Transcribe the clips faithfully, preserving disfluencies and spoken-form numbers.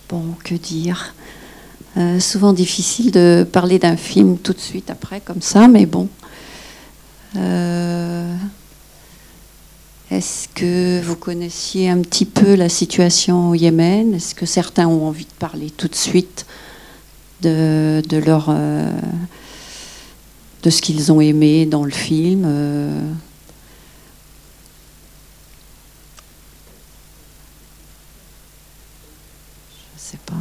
Bon, que dire euh, Souvent difficile de parler d'un film tout de suite après, comme ça, mais bon. Euh, Est-ce que vous connaissiez un petit peu la situation au Yémen? Est-ce que certains ont envie de parler tout de suite de, de leur... Euh, de ce qu'ils ont aimé dans le film euh... Je sais pas.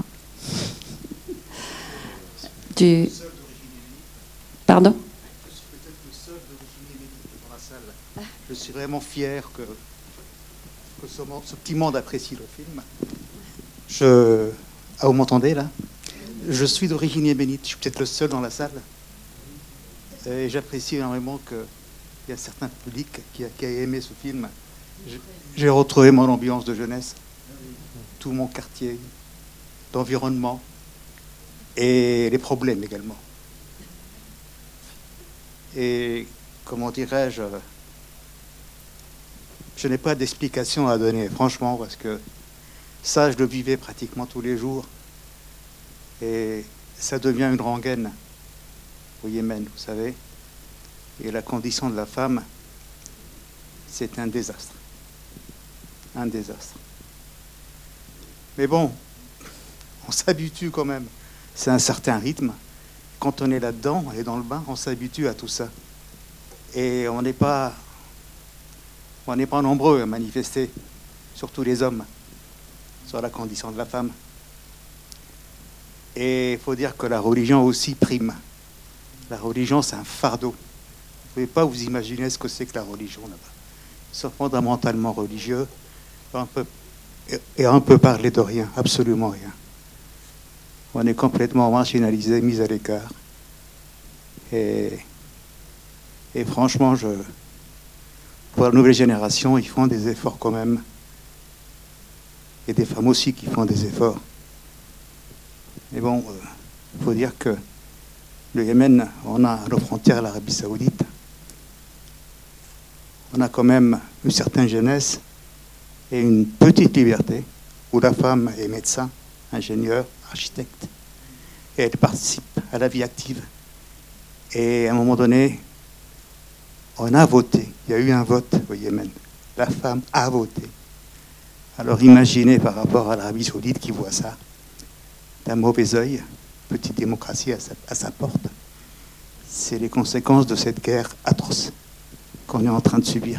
Du... Pardon? Je suis peut-être le seul d'origine yéménite dans la salle. Je suis vraiment fier que, que ce, ce petit monde apprécie le film. Je... Ah, vous m'entendez là? Je suis d'origine yéménite. Je suis peut-être le seul dans la salle. Et j'apprécie énormément qu'il y a certains publics qui a, qui a aimé ce film. J'ai retrouvé mon ambiance de jeunesse, tout mon quartier, d'environnement et les problèmes également. Et comment dirais-je, je n'ai pas d'explication à donner, franchement, parce que ça, je le vivais pratiquement tous les jours. Et ça devient une rengaine au Yémen, vous savez. Et la condition de la femme, c'est un désastre. Un désastre. Mais bon, on s'habitue quand même. C'est un certain rythme. Quand on est là-dedans, on est dans le bain, on s'habitue à tout ça. Et on n'est pas, on n'est pas nombreux à manifester, surtout les hommes, sur la condition de la femme. Et il faut dire que la religion aussi prime. La religion, c'est un fardeau. Vous ne pouvez pas vous imaginer ce que c'est que la religion là-bas. Ils sont fondamentalement religieux. On peut, et on peut parler de rien, absolument rien. On est complètement marginalisé, mis à l'écart. Et, et franchement, je, pour la nouvelle génération, ils font des efforts quand même. Et des femmes aussi qui font des efforts. Mais bon, il euh, faut dire que le Yémen, on a à nos frontières l'Arabie Saoudite. On a quand même une certaine jeunesse et une petite liberté où la femme est médecin, ingénieur, architecte. Et elle participe à la vie active. Et à un moment donné, on a voté. Il y a eu un vote au Yémen. La femme a voté. Alors imaginez par rapport à l'Arabie Saoudite qui voit ça d'un mauvais œil, petite démocratie à sa, à sa porte. C'est les conséquences de cette guerre atroce qu'on est en train de subir.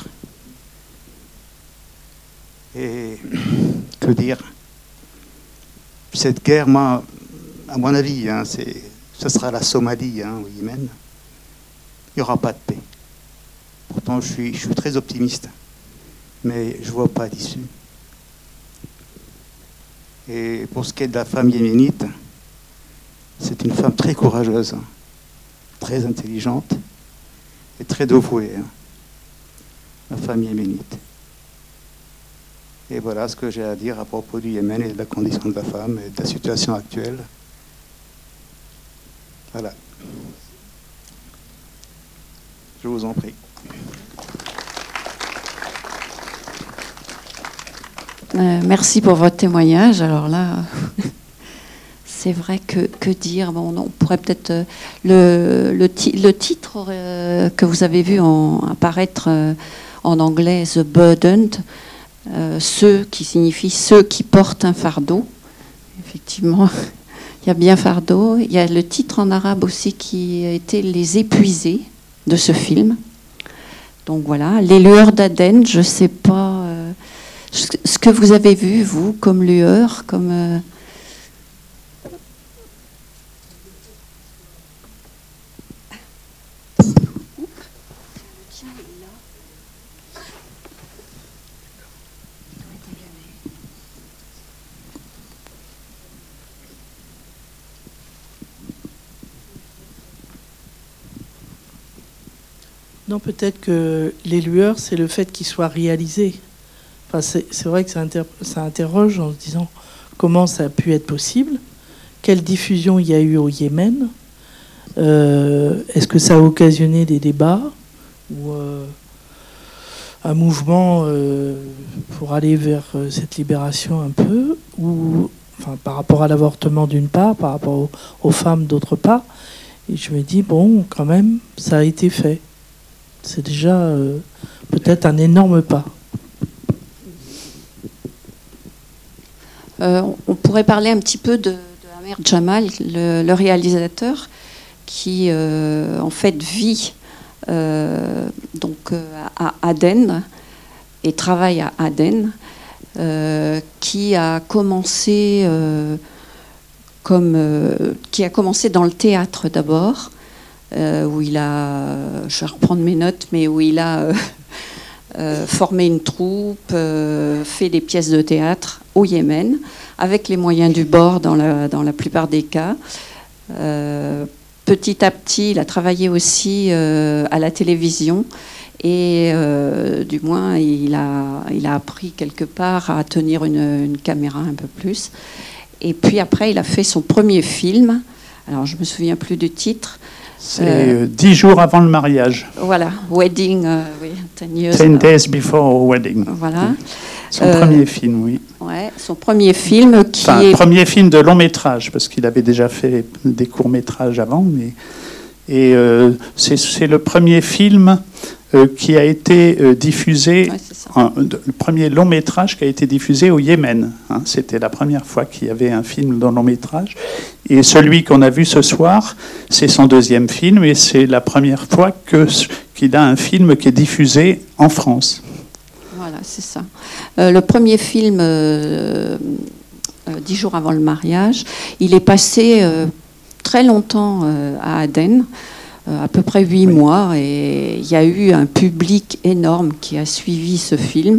Et que dire? Cette guerre, moi, à mon avis, hein, c'est, ce sera la Somalie, hein, au Yémen. Il n'y aura pas de paix. Pourtant, je suis, je suis très optimiste, mais je ne vois pas d'issue. Et pour ce qui est de la femme yéménite, c'est une femme très courageuse, hein, très intelligente et très dévouée, hein, la femme yéménite. Et voilà ce que j'ai à dire à propos du Yémen et de la condition de la femme et de la situation actuelle. Voilà. Je vous en prie. Euh, merci pour votre témoignage. Alors là, c'est vrai que, que dire bon, on pourrait peut-être... Euh, le, le, le titre euh, que vous avez vu en, apparaître euh, en anglais, The Burdened, euh, ceux qui signifie ceux qui portent un fardeau. Effectivement, il y a bien fardeau. Il y a le titre en arabe aussi qui a été Les épuisés de ce film. Donc voilà, Les lueurs d'Aden, je ne sais pas... Euh, ce que vous avez vu, vous, comme lueur, comme... Euh... Non, peut-être que les lueurs, c'est le fait qu'ils soient réalisés. Enfin, c'est, c'est vrai que ça, inter- ça interroge en se disant comment ça a pu être possible, quelle diffusion il y a eu au Yémen, euh, est-ce que ça a occasionné des débats ou euh, un mouvement euh, pour aller vers cette libération un peu, ou enfin, par rapport à l'avortement d'une part, par rapport aux, aux femmes d'autre part. Et je me dis, bon, quand même, ça a été fait. C'est déjà euh, peut-être un énorme pas. Euh, on pourrait parler un petit peu de, de Amer Jamal, le, le réalisateur, qui euh, en fait vit euh, donc, euh, à Aden et travaille à Aden, euh, qui a commencé... Euh, Comme, euh, qui a commencé dans le théâtre d'abord, euh, où il a, je vais reprendre mes notes, mais où il a euh, euh, formé une troupe, euh, fait des pièces de théâtre au Yémen, avec les moyens du bord dans la, dans la plupart des cas. Euh, petit à petit, il a travaillé aussi euh, à la télévision, et euh, du moins, il a, il a appris quelque part à tenir une, une caméra un peu plus. Et puis après, il a fait son premier film. Alors, je ne me souviens plus du titre. C'est euh, dix jours avant le mariage. Voilà, Wedding, euh, oui, ten years. Ten days before wedding. Voilà. Son euh, premier film, oui. Ouais, son premier film qui enfin, est... premier film de long métrage, parce qu'il avait déjà fait des courts métrages avant. Mais... Et euh, c'est, c'est le premier film euh, qui a été euh, diffusé, ouais, c'est ça. un, le premier long métrage qui a été diffusé au Yémen. Hein. C'était la première fois qu'il y avait un film dans long métrage. Et celui qu'on a vu ce soir, c'est son deuxième film, et c'est la première fois que, qu'il a un film qui est diffusé en France. Voilà, c'est ça. Euh, le premier film, euh, euh, dix jours avant le mariage, il est passé... Euh, très longtemps euh, à Aden, euh, à peu près huit oui. mois, et il y a eu un public énorme qui a suivi ce film.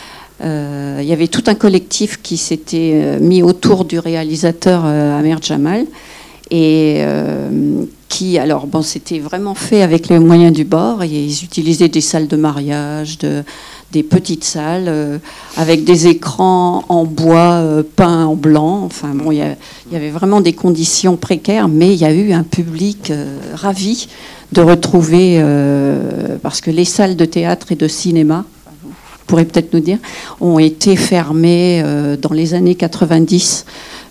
Euh, il y avait tout un collectif qui s'était euh, mis autour du réalisateur euh, Amer Jamal, et euh, qui, alors bon, c'était vraiment fait avec les moyens du bord, et ils utilisaient des salles de mariage, de, des petites salles euh, avec des écrans en bois euh, peints en blanc. Enfin bon, il y, y avait vraiment des conditions précaires, mais il y a eu un public euh, ravi de retrouver, euh, parce que les salles de théâtre et de cinéma, vous pourrez peut-être nous dire, ont été fermées euh, dans les années quatre-vingt-dix.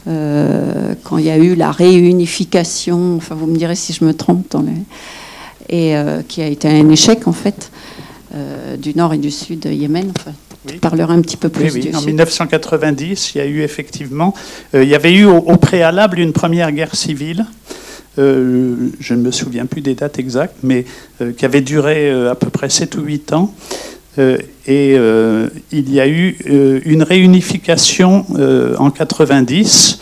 Euh, quand il y a eu la réunification, enfin vous me direz si je me trompe, dans les... et euh, qui a été un échec en fait, euh, du nord et du sud Yémen. Enfin, oui. Tu parleras un petit peu plus. Oui, oui. Du en sud. mille neuf cent quatre-vingt-dix, il y a eu effectivement, euh, il y avait eu au, au préalable une première guerre civile. Euh, je ne me souviens plus des dates exactes, mais euh, qui avait duré euh, à peu près sept ou huit ans. Euh, et euh, il y a eu euh, une réunification euh, en quatre-vingt-dix.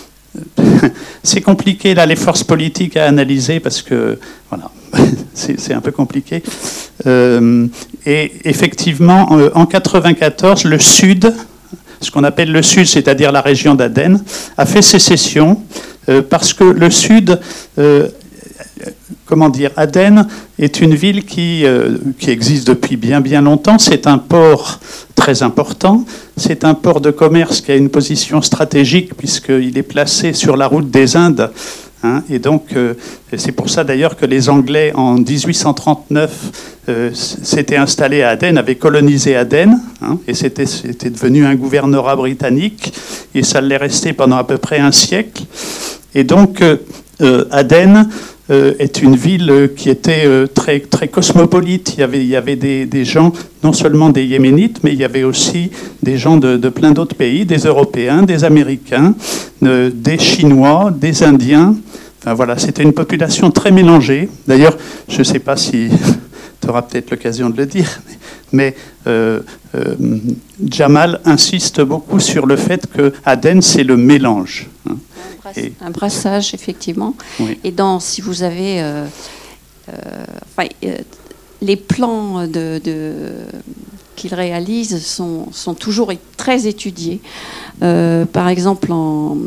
C'est compliqué, là, les forces politiques à analyser, parce que, voilà, c'est, c'est un peu compliqué. Euh, et effectivement, euh, en quatre-vingt-quatorze, le Sud, ce qu'on appelle le Sud, c'est-à-dire la région d'Aden, a fait sécession, euh, parce que le Sud... Euh, Comment dire, Aden est une ville qui, euh, qui existe depuis bien bien longtemps. C'est un port très important. C'est un port de commerce qui a une position stratégique puisqu'il est placé sur la route des Indes. Hein, et donc, euh, et c'est pour ça d'ailleurs que les Anglais, en dix-huit cent trente-neuf, euh, s'étaient installés à Aden, avaient colonisé Aden, hein, et c'était, c'était devenu un gouvernorat britannique. Et ça l'est resté pendant à peu près un siècle. Et donc, euh, euh, Aden... Euh, est une ville qui était euh, très, très cosmopolite. Il y avait, il y avait des, des gens, non seulement des Yéménites, mais il y avait aussi des gens de, de plein d'autres pays, des Européens, des Américains, euh, des Chinois, des Indiens. Enfin, voilà, c'était une population très mélangée. D'ailleurs, je ne sais pas si tu auras peut-être l'occasion de le dire, mais euh, euh, Jamal insiste beaucoup sur le fait que Aden, c'est le mélange. Hein. Et... Un brassage, effectivement. Oui. Et dans, si vous avez... Euh, euh, enfin, euh, les plans de, de, qu'il réalise sont, sont toujours très étudiés. Euh, par exemple, en,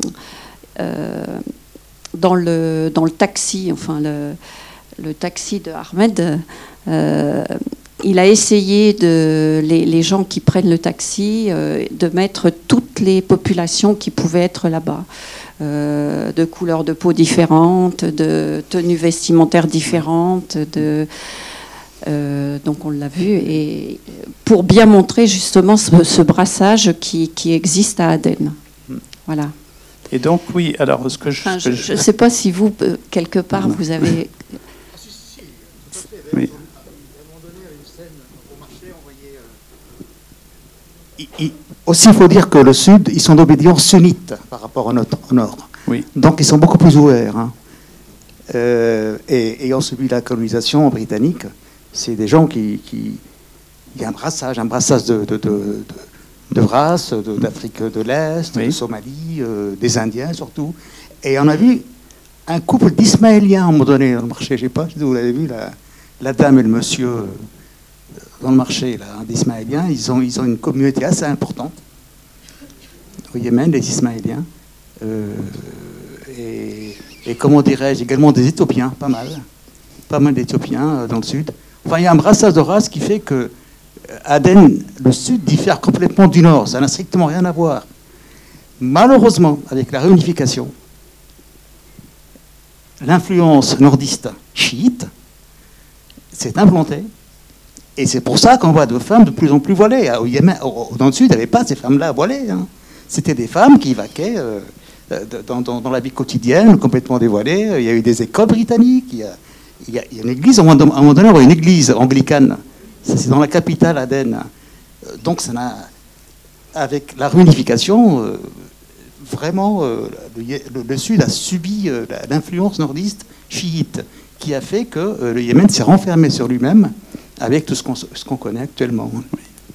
euh, dans, le, dans le taxi, enfin le, le taxi de Ahmed, euh, il a essayé, de, les, les gens qui prennent le taxi, euh, de mettre toutes les populations qui pouvaient être là-bas. Euh, de couleurs de peau différentes, de tenues vestimentaires différentes, de, euh, donc on l'a vu, et pour bien montrer justement ce, ce brassage qui, qui existe à Aden. Voilà. Et donc, oui, alors ce que je... Enfin, je ne sais pas si vous, euh, quelque part, vous avez... Oui. Il, il, aussi, il faut dire que le Sud, ils sont d'obédience sunnite par rapport au Nord. Oui. Donc, ils sont beaucoup plus ouverts. Hein. Euh, et ayant subi la colonisation britannique, c'est des gens qui, qui... Il y a un brassage, un brassage de, de, de, de, de races, de, d'Afrique de l'Est, oui. de Somalie, euh, des Indiens surtout. Et on a vu un couple d'Ismaéliens à un moment donné dans le marché. Je ne sais pas si vous l'avez vu, la, la dame et le monsieur dans le marché, là, d'Ismaéliens. Ils ont, ils ont une communauté assez importante au Yémen, les Ismaéliens. Euh, et, et comment dirais-je, également des Éthiopiens, pas mal. Pas mal d'Éthiopiens euh, dans le Sud. Enfin, il y a un brassage de races qui fait que Aden, le Sud, diffère complètement du Nord. Ça n'a strictement rien à voir. Malheureusement, avec la réunification, l'influence nordiste chiite s'est implantée. Et c'est pour ça qu'on voit de femmes de plus en plus voilées. Au Yémen, dans le Sud, il n'y avait pas ces femmes-là voilées. Hein. C'était des femmes qui vaquaient euh, dans, dans, dans la vie quotidienne, complètement dévoilées. Il y a eu des écoles britanniques. Il y a, il y a, il y a une église, à un moment donné, on voit une église anglicane. Ça, c'est dans la capitale, Aden. Donc, ça n'a, avec la réunification, euh, vraiment, euh, le, le Sud a subi euh, l'influence nordiste chiite, qui a fait que euh, le Yémen s'est renfermé sur lui-même avec tout ce qu'on, ce qu'on connaît actuellement. Oui.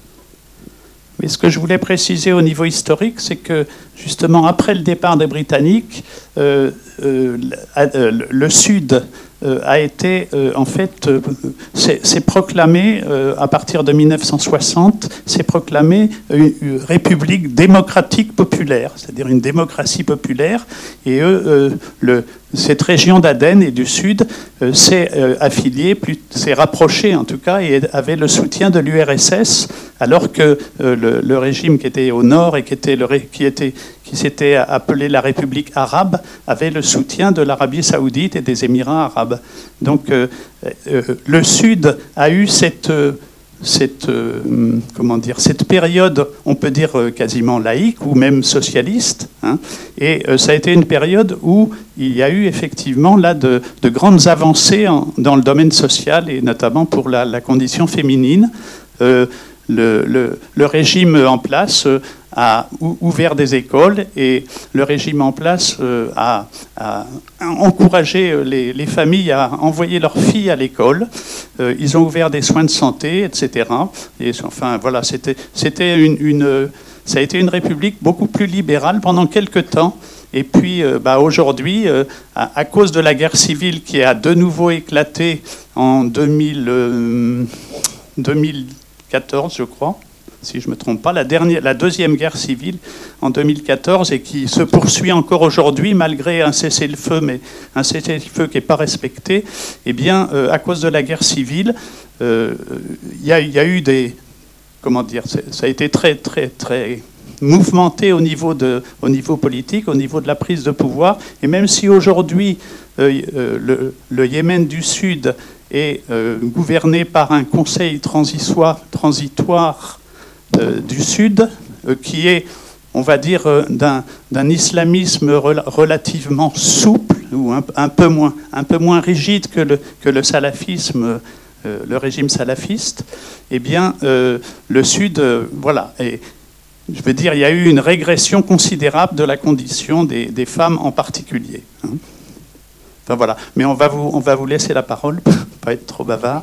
Mais ce que je voulais préciser au niveau historique, c'est que, justement, après le départ des Britanniques, euh, euh, le, le Sud Euh, a été, euh, en fait, euh, s'est proclamé, euh, à partir de mille neuf cent soixante, s'est proclamé une, une république démocratique populaire, c'est-à-dire une démocratie populaire. Et eux, euh, le, cette région d'Aden et du Sud euh, s'est euh, affiliée, s'est rapprochée en tout cas, et avait le soutien de l'U R S S, alors que euh, le, le régime qui était au nord et qui, était le, qui, était, qui s'était appelé la République arabe avait le soutien de l'Arabie saoudite et des Émirats arabes. Donc euh, euh, le Sud a eu cette, euh, cette, euh, comment dire, cette période, on peut dire euh, quasiment laïque ou même socialiste, hein, et euh, ça a été une période où il y a eu effectivement là de, de grandes avancées en, dans le domaine social et notamment pour la, la condition féminine. Euh, le, le, le régime en place euh, a ouvert des écoles et le régime en place euh, a, a encouragé les, les familles à envoyer leurs filles à l'école. Euh, ils ont ouvert des soins de santé, et cetera. Et enfin, voilà, c'était, c'était une, une, ça a été une république beaucoup plus libérale pendant quelques temps. Et puis, euh, bah, aujourd'hui, euh, à, à cause de la guerre civile qui a de nouveau éclaté en deux mille, euh, deux mille quatorze, je crois, si je ne me trompe pas, la, dernière, la deuxième guerre civile en deux mille quatorze et qui se poursuit encore aujourd'hui malgré un cessez-le-feu, mais un cessez-le-feu qui n'est pas respecté, eh bien, euh, à cause de la guerre civile, il euh, y, y a eu des... Comment dire, ça a été très, très, très mouvementé au niveau, de, au niveau politique, au niveau de la prise de pouvoir. Et même si aujourd'hui, euh, euh, le, le Yémen du Sud est euh, gouverné par un conseil transitoire, transitoire euh, du Sud, euh, qui est, on va dire, euh, d'un, d'un islamisme rel- relativement souple, ou un, un, peu moins, un peu moins rigide que le, que le salafisme, euh, le régime salafiste, eh bien, euh, le Sud, euh, voilà. Et, je veux dire, il y a eu une régression considérable de la condition des, des femmes en particulier. Hein. Enfin, voilà. Mais on va, vous, on va vous laisser la parole, pour ne pas être trop bavard.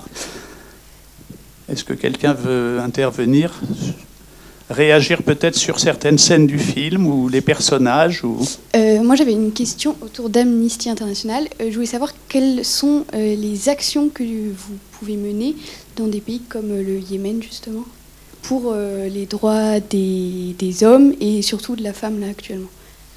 Est-ce que quelqu'un veut intervenir ? Réagir peut-être sur certaines scènes du film ou les personnages ou... Euh, moi, j'avais une question autour d'Amnesty International. Euh, je voulais savoir quelles sont euh, les actions que vous pouvez mener dans des pays comme euh, le Yémen, justement, pour euh, les droits des, des hommes et surtout de la femme, là, actuellement.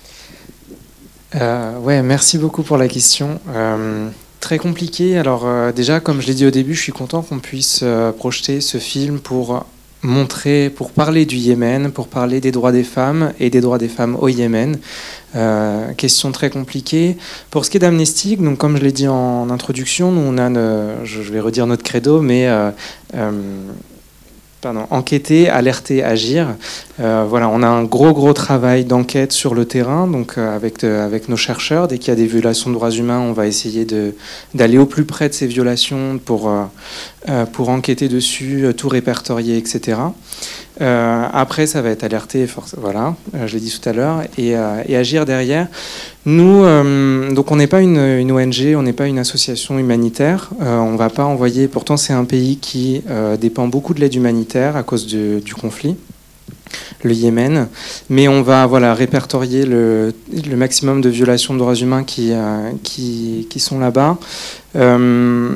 Euh, ouais, merci beaucoup pour la question. Euh, très compliqué. Alors euh, déjà, comme je l'ai dit au début, je suis content qu'on puisse euh, projeter ce film pour montrer, pour parler du Yémen, pour parler des droits des femmes et des droits des femmes au Yémen. Euh, question très compliquée. Pour ce qui est d'Amnesty, donc comme je l'ai dit en introduction, nous on a, ne, je vais redire notre credo, mais euh, euh, pardon, enquêter, alerter, agir. Euh, voilà, on a un gros gros travail d'enquête sur le terrain, donc euh, avec de, avec nos chercheurs. Dès qu'il y a des violations de droits humains, on va essayer de d'aller au plus près de ces violations pour euh, euh, pour enquêter dessus, tout répertorier, et cetera. Euh, après, ça va être alerter, force, voilà, euh, je l'ai dit tout à l'heure, et, euh, et agir derrière. Nous, euh, donc on n'est pas une, une O N G, on n'est pas une association humanitaire. Euh, on ne va pas envoyer. Pourtant, c'est un pays qui euh, dépend beaucoup de l'aide humanitaire à cause de, du conflit, le Yémen. Mais on va, voilà, répertorier le, le maximum de violations de droits humains qui euh, qui, qui sont là-bas. Euh,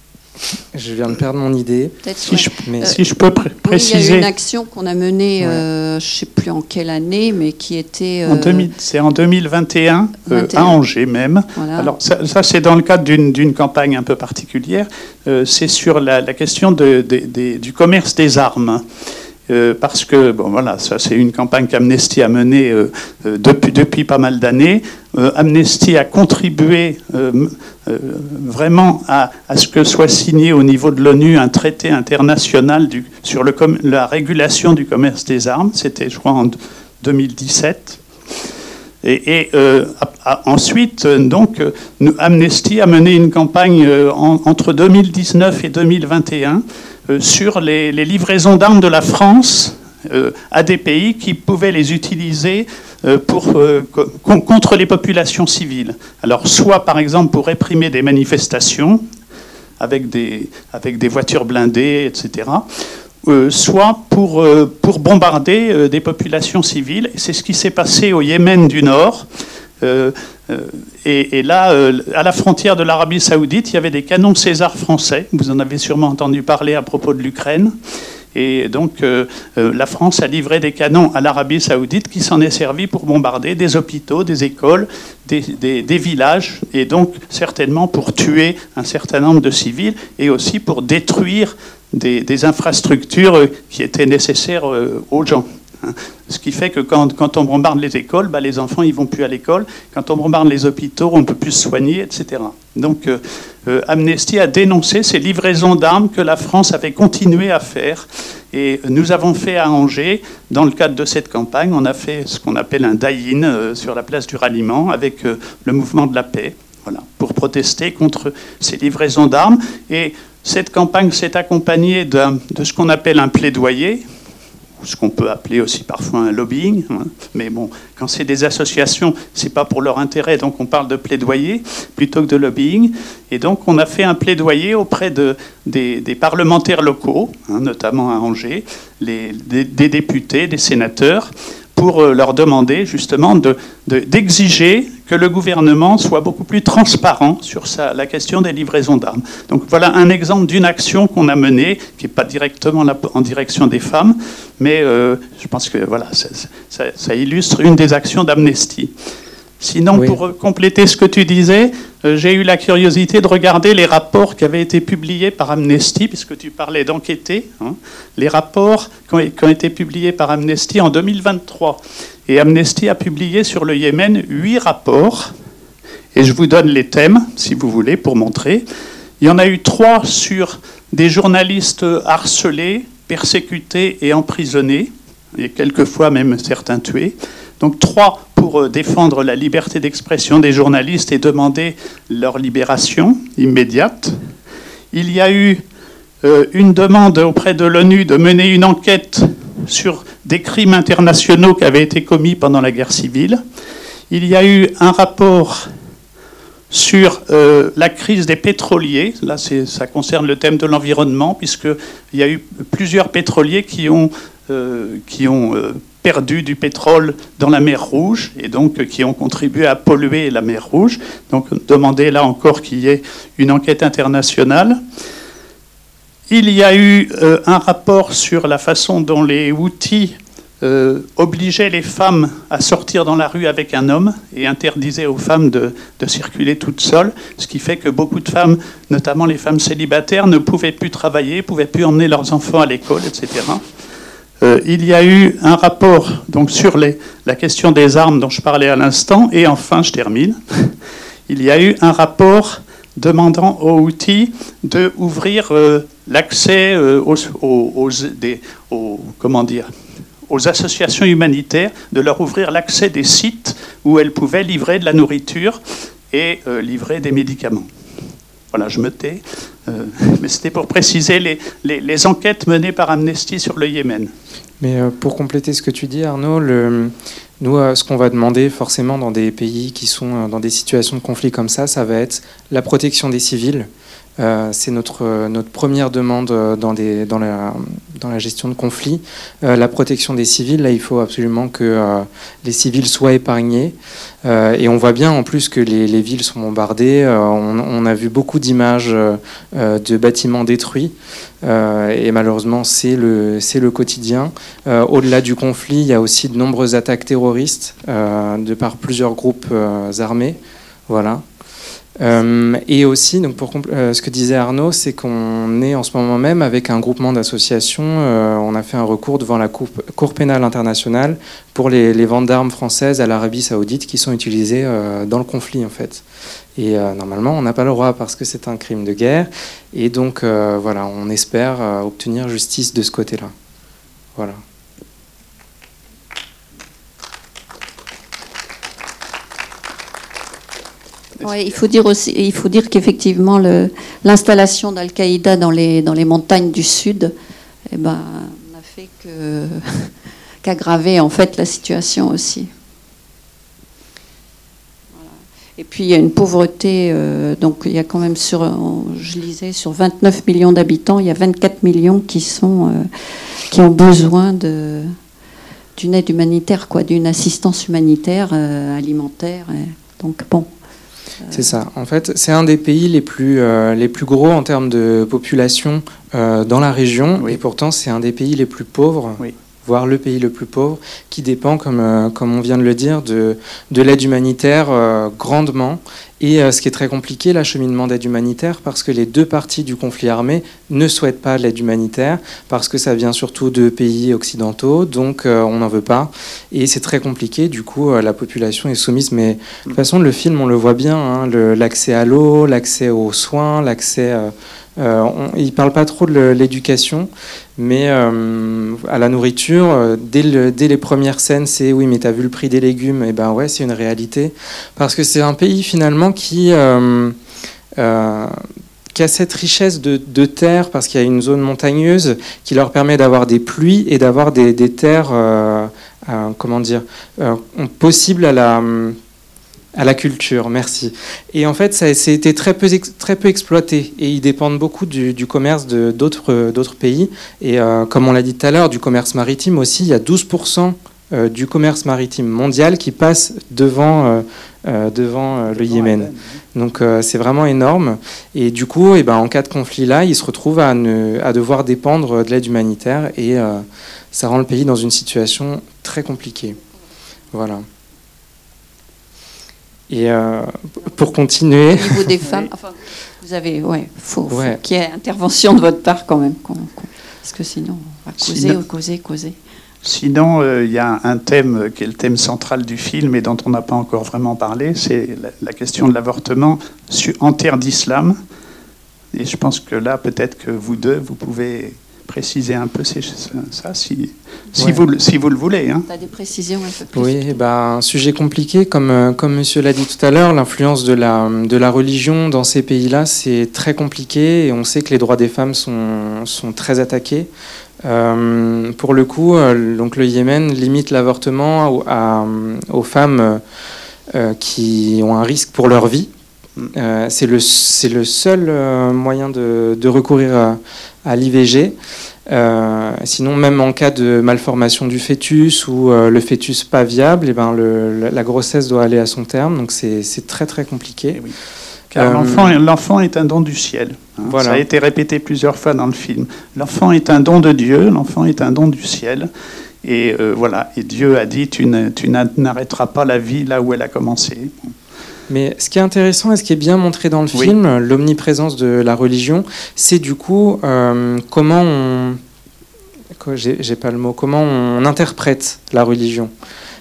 Je viens de perdre mon idée. Si, ouais. je, mais... euh, si je peux pr- préciser. Oui, il y a eu une action qu'on a menée, ouais. euh, je ne sais plus en quelle année, mais qui était... Euh... En deux mille, c'est en deux mille vingt et un, euh, à Angers même. Voilà. Alors ça, ça, c'est dans le cadre d'une, d'une campagne un peu particulière. Euh, c'est sur la, la question de, de, de, du commerce des armes. Euh, parce que, bon voilà, ça c'est une campagne qu'Amnesty a menée euh, euh, depuis, depuis pas mal d'années. Euh, Amnesty a contribué euh, euh, vraiment à, à ce que soit signé au niveau de l'ONU un traité international du, sur le com- la régulation du commerce des armes. C'était, je crois, en deux mille dix-sept. Et, et euh, a, a, ensuite, donc, nous, Amnesty a mené une campagne euh, en, entre deux mille dix-neuf et deux mille vingt et un euh, sur les, les livraisons d'armes de la France euh, à des pays qui pouvaient les utiliser euh, pour, euh, co- contre les populations civiles. Alors, soit, par exemple, pour réprimer des manifestations avec des, avec des voitures blindées, et cetera, Euh, soit pour, euh, pour bombarder euh, des populations civiles. Et c'est ce qui s'est passé au Yémen du Nord. Euh, euh, et, et là, euh, à la frontière de l'Arabie Saoudite, il y avait des canons César français. Vous en avez sûrement entendu parler à propos de l'Ukraine. Et donc, euh, euh, la France a livré des canons à l'Arabie Saoudite qui s'en est servi pour bombarder des hôpitaux, des écoles, des, des, des villages, et donc certainement pour tuer un certain nombre de civils et aussi pour détruire Des, des infrastructures qui étaient nécessaires euh, aux gens. Hein. Ce qui fait que quand, quand on bombarde les écoles, bah, les enfants ils vont plus à l'école. Quand on bombarde les hôpitaux, on ne peut plus se soigner, et cetera. Donc euh, euh, Amnesty a dénoncé ces livraisons d'armes que la France avait continué à faire. Et nous avons fait à Angers, dans le cadre de cette campagne, on a fait ce qu'on appelle un die-in euh, sur la place du Ralliement avec euh, le mouvement de la paix, voilà, pour protester contre ces livraisons d'armes. Et cette campagne s'est accompagnée d'un, de ce qu'on appelle un plaidoyer, ou ce qu'on peut appeler aussi parfois un lobbying. Hein. Mais bon, quand c'est des associations, c'est pas pour leur intérêt, donc on parle de plaidoyer plutôt que de lobbying. Et donc on a fait un plaidoyer auprès de, des, des parlementaires locaux, hein, notamment à Angers, les, des, des députés, des sénateurs, pour leur demander justement de, de, d'exiger que le gouvernement soit beaucoup plus transparent sur sa, la question des livraisons d'armes. Donc voilà un exemple d'une action qu'on a menée, qui n'est pas directement en direction des femmes, mais euh, je pense que voilà, ça, ça, ça illustre une des actions d'Amnesty. Sinon, oui. Pour compléter ce que tu disais, euh, j'ai eu la curiosité de regarder les rapports qui avaient été publiés par Amnesty, puisque tu parlais d'enquêter, hein, les rapports qui ont, qui ont été publiés par Amnesty en deux mille vingt-trois. Et Amnesty a publié sur le Yémen huit rapports, et je vous donne les thèmes, si vous voulez, pour montrer. Il y en a eu trois sur des journalistes harcelés, persécutés et emprisonnés, et quelquefois même certains tués. Donc trois pour défendre la liberté d'expression des journalistes et demander leur libération immédiate. Il y a eu euh, une demande auprès de l'ONU de mener une enquête sur des crimes internationaux qui avaient été commis pendant la guerre civile. Il y a eu un rapport sur euh, la crise des pétroliers. Là, c'est, ça concerne le thème de l'environnement, puisqu'il y a eu plusieurs pétroliers qui ont, euh, qui ont euh, perdu du pétrole dans la mer Rouge et donc qui ont contribué à polluer la mer Rouge. Donc, demander là encore qu'il y ait une enquête internationale. Il y a eu euh, un rapport sur la façon dont les Houthis euh, obligeaient les femmes à sortir dans la rue avec un homme et interdisaient aux femmes de, de circuler toutes seules, ce qui fait que beaucoup de femmes, notamment les femmes célibataires, ne pouvaient plus travailler, ne pouvaient plus emmener leurs enfants à l'école, et cetera. Euh, il y a eu un rapport donc, sur les, la question des armes dont je parlais à l'instant, et enfin, je termine, il y a eu un rapport demandant aux Houthis d'ouvrir euh, l'accès euh, aux, aux, aux, des, aux, comment dire, aux associations humanitaires, de leur ouvrir l'accès des sites où elles pouvaient livrer de la nourriture et euh, livrer des médicaments. Voilà, je me tais. Euh, mais c'était pour préciser les, les, les enquêtes menées par Amnesty sur le Yémen. Mais euh, pour compléter ce que tu dis, Arnaud, le, nous, euh, ce qu'on va demander forcément dans des pays qui sont euh, dans des situations de conflit comme ça, ça va être la protection des civils. Euh, c'est notre, notre première demande dans, des, dans, la, dans la gestion de conflits. Euh, la protection des civils, là, il faut absolument que euh, les civils soient épargnés. Euh, et on voit bien en plus que les, les villes sont bombardées. Euh, on, on a vu beaucoup d'images euh, de bâtiments détruits. Euh, et malheureusement, c'est le, c'est le quotidien. Euh, au-delà du conflit, il y a aussi de nombreuses attaques terroristes euh, de par plusieurs groupes euh, armés. Voilà. Euh, et aussi, donc pour euh, ce que disait Arnaud, c'est qu'on est en ce moment même avec un groupement d'associations. Euh, on a fait un recours devant la Cour, Cour pénale internationale pour les, les ventes d'armes françaises à l'Arabie Saoudite qui sont utilisées euh, dans le conflit, en fait. Et euh, normalement, on n'a pas le droit parce que c'est un crime de guerre. Et donc, euh, voilà, on espère euh, obtenir justice de ce côté-là. Voilà. Ouais, il faut dire aussi, il faut dire qu'effectivement le, l'installation d'Al-Qaïda dans les dans les montagnes du sud, eh ben, n'a fait que qu'aggraver en fait la situation aussi. Voilà. Et puis il y a une pauvreté, euh, donc il y a quand même sur, je lisais sur vingt-neuf millions d'habitants, il y a vingt-quatre millions qui sont euh, qui ont besoin de d'une aide humanitaire, quoi, d'une assistance humanitaire, euh, alimentaire. Et, donc bon. C'est ça. En fait, c'est un des pays les plus, euh, les plus gros en termes de population euh, dans la région. Oui. Et pourtant, c'est un des pays les plus pauvres, oui. voire le pays le plus pauvre, qui dépend, comme, euh, comme on vient de le dire, de, de l'aide humanitaire euh, grandement. Et euh, ce qui est très compliqué, l'acheminement d'aide humanitaire, parce que les deux parties du conflit armé ne souhaitent pas l'aide humanitaire, parce que ça vient surtout de pays occidentaux, donc euh, on n'en veut pas. Et c'est très compliqué, du coup, euh, la population est soumise. Mais de toute façon, le film, on le voit bien, hein, le, l'accès à l'eau, l'accès aux soins, l'accès... Euh, Euh, on, il ne parle pas trop de l'éducation, mais euh, à la nourriture, euh, dès, le, dès les premières scènes, c'est oui, mais tu as vu le prix des légumes, et ben ouais, c'est une réalité. Parce que c'est un pays finalement qui, euh, euh, qui a cette richesse de, de terre, parce qu'il y a une zone montagneuse qui leur permet d'avoir des pluies et d'avoir des, des terres, euh, euh, comment dire, euh, possibles à la... À la culture, merci. Et en fait, ça a été très peu, très peu exploité. Et ils dépendent beaucoup du, du commerce de, d'autres, d'autres pays. Et euh, comme on l'a dit tout à l'heure, du commerce maritime aussi, il y a douze pour cent euh, du commerce maritime mondial qui passe devant, euh, euh, devant euh, le Yémen. Donc euh, c'est vraiment énorme. Et du coup, eh ben, en cas de conflit là, ils se retrouvent à, ne, à devoir dépendre de l'aide humanitaire. Et euh, ça rend le pays dans une situation très compliquée. Voilà. Et euh, pour continuer... Au niveau des femmes, enfin, vous avez... Ouais, faut, ouais. faut qu'il y ait intervention de votre part quand même. Parce que sinon, on va causer, sinon, causer, causer. Sinon, il euh, y a un thème qui est le thème central du film et dont on n'a pas encore vraiment parlé, c'est la, la question de l'avortement en terre d'islam. Et je pense que là, peut-être que vous deux, vous pouvez... préciser un peu ça, si, si, ouais. vous, si vous le voulez. Hein. Tu as des précisions un peu plus. Oui, bah, un sujet compliqué, comme, comme monsieur l'a dit tout à l'heure, l'influence de la, de la religion dans ces pays-là, c'est très compliqué, et on sait que les droits des femmes sont, sont très attaqués. Euh, pour le coup, euh, donc le Yémen limite l'avortement à, à, aux femmes euh, qui ont un risque pour leur vie. Euh, c'est, le, c'est le seul euh, moyen de, de recourir à, à l'I V G. Euh, sinon, même en cas de malformation du fœtus ou euh, le fœtus pas viable, et ben le, la grossesse doit aller à son terme. Donc c'est, c'est très très compliqué. Oui. Car euh, l'enfant, l'enfant est un don du ciel. Hein. Voilà. Ça a été répété plusieurs fois dans le film. L'enfant est un don de Dieu, l'enfant est un don du ciel. Et euh, voilà. Et Dieu a dit, tu, ne, tu n'arrêteras pas la vie là où elle a commencé. Bon. Mais ce qui est intéressant et ce qui est bien montré dans le oui. film, l'omniprésence de la religion, c'est du coup euh, comment on... J'ai, j'ai pas le mot. Comment on interprète la religion.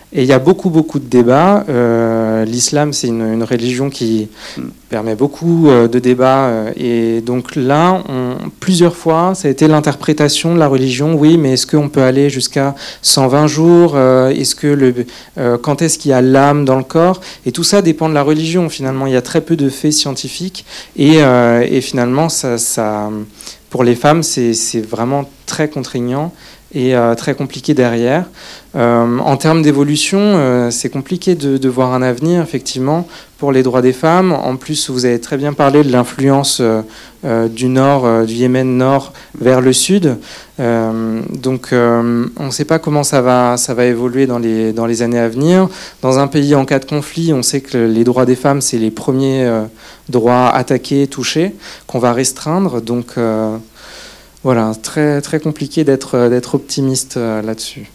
Et il y a beaucoup, beaucoup de débats. Euh, L'islam, c'est une, une religion qui permet beaucoup euh, de débats. Euh, et donc là, on, plusieurs fois, ça a été l'interprétation de la religion. Oui, mais est-ce qu'on peut aller jusqu'à cent vingt jours euh, Est-ce que le, euh, quand est-ce qu'il y a l'âme dans le corps? Et tout ça dépend de la religion. Finalement, il y a très peu de faits scientifiques. Et, euh, et finalement, ça, ça, pour les femmes, c'est vraiment très contraignant et euh, très compliqué derrière. Euh, en termes d'évolution, euh, c'est compliqué de, de voir un avenir, effectivement, pour les droits des femmes. En plus, vous avez très bien parlé de l'influence euh, euh, du nord, euh, du Yémen nord vers le sud. Euh, donc, euh, on ne sait pas comment ça va, ça va évoluer dans les, dans les années à venir. Dans un pays en cas de conflit, on sait que les droits des femmes, c'est les premiers euh, droits attaqués, touchés, qu'on va restreindre. Donc, euh, voilà, très, très compliqué d'être d'être optimiste euh, là-dessus.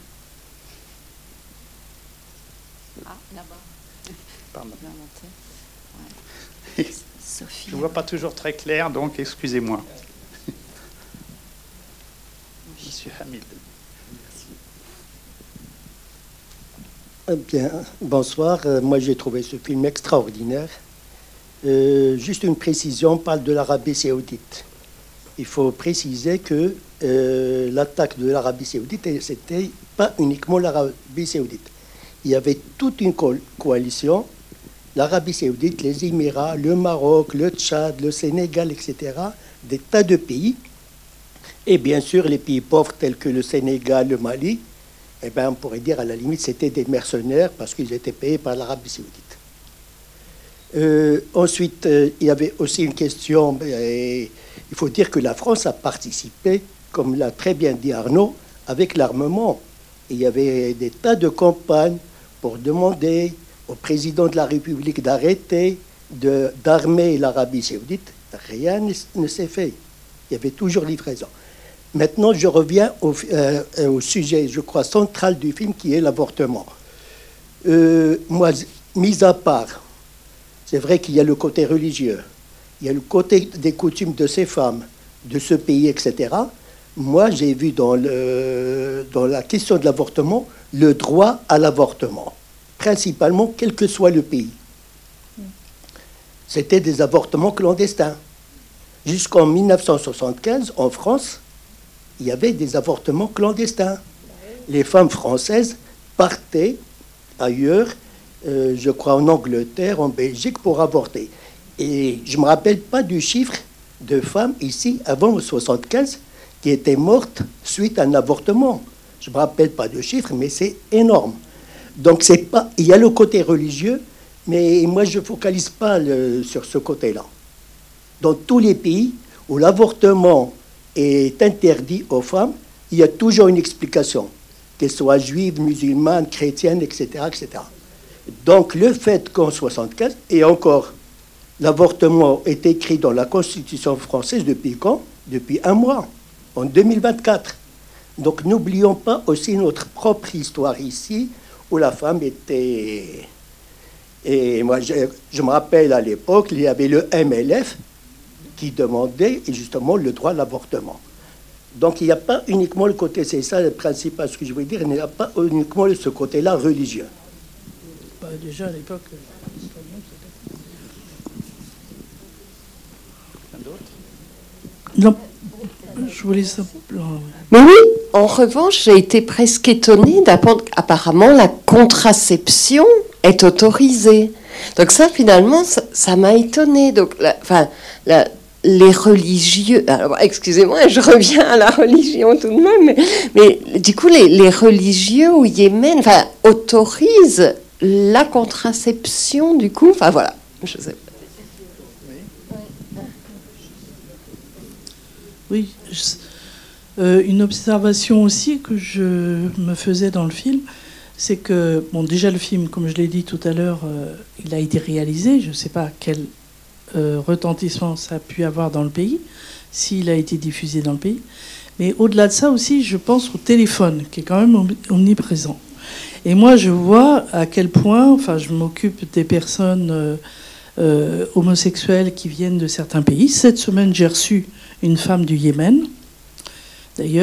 Ah, là-bas. Pardon. Ouais. Sophie. Je ne vois pas toujours très clair, donc excusez-moi. Monsieur Hamid. Bien, bonsoir. Euh, moi, j'ai trouvé ce film extraordinaire. Euh, juste une précision, on parle de l'Arabie Saoudite. Il faut préciser que euh, l'attaque de l'Arabie Saoudite, c'était pas uniquement l'Arabie Saoudite. Il y avait toute une co coalition, l'Arabie Saoudite, les Émirats, le Maroc, le Tchad, le Sénégal, et cetera, des tas de pays. Et bien sûr, les pays pauvres tels que le Sénégal, le Mali, eh ben, on pourrait dire à la limite c'était des mercenaires parce qu'ils étaient payés par l'Arabie Saoudite. Euh, ensuite, euh, il y avait aussi une question... Et, il faut dire que la France a participé, comme l'a très bien dit Arnaud, avec l'armement. Il y avait des tas de campagnes pour demander au président de la République d'arrêter d'armer l'Arabie Saoudite. Rien ne s'est fait. Il y avait toujours livraison. Maintenant, je reviens au, euh, au sujet, je crois, central du film, qui est l'avortement. Euh, moi, mis à part, c'est vrai qu'il y a le côté religieux, il y a le côté des coutumes de ces femmes, de ce pays, et cetera. Moi, j'ai vu dans, le, dans la question de l'avortement le droit à l'avortement, principalement, quel que soit le pays. C'était des avortements clandestins. Jusqu'en mille neuf cent soixante-quinze, en France, il y avait des avortements clandestins. Les femmes françaises partaient ailleurs, euh, je crois en Angleterre, en Belgique, pour avorter. Et je ne me rappelle pas du chiffre de femmes ici, avant soixante-quinze, qui étaient mortes suite à un avortement. Je ne me rappelle pas de chiffre, mais c'est énorme. Donc, c'est pas, il y a le côté religieux, mais moi, je ne focalise pas le, sur ce côté-là. Dans tous les pays où l'avortement est interdit aux femmes, il y a toujours une explication, qu'elles soient juives, musulmanes, chrétiennes, et cetera, et cetera. Donc, le fait qu'en soixante-quinze, et encore... L'avortement est écrit dans la Constitution française depuis quand? Depuis un mois, en deux mille vingt-quatre. Donc n'oublions pas aussi notre propre histoire ici, où la femme était... Et moi, je, je me rappelle à l'époque, il y avait le M L F qui demandait justement le droit à l'avortement. Donc il n'y a pas uniquement le côté, c'est ça le principal, ce que je veux dire, il n'y a pas uniquement ce côté-là religieux. Bah, déjà à l'époque... Non, je voulais simplement... Mais oui, en revanche, j'ai été presque étonnée d'apprendre qu'apparemment la contraception est autorisée. Donc ça, finalement, ça m'a étonnée. Donc, la, enfin, la, les religieux... Alors, excusez-moi, je reviens à la religion tout de même, mais, mais du coup, les, les religieux au Yémen, enfin, autorisent la contraception, du coup, enfin, voilà, je sais pas. Oui, je, euh, une observation aussi que je me faisais dans le film, c'est que, bon, déjà le film, comme je l'ai dit tout à l'heure, euh, il a été réalisé, je ne sais pas quel euh, retentissement ça a pu avoir dans le pays, s'il a été diffusé dans le pays, mais au-delà de ça aussi, je pense au téléphone, qui est quand même omniprésent. Et moi, je vois à quel point, enfin, je m'occupe des personnes euh, euh, homosexuelles qui viennent de certains pays. Cette semaine, j'ai reçu une femme du Yémen, d'ailleurs,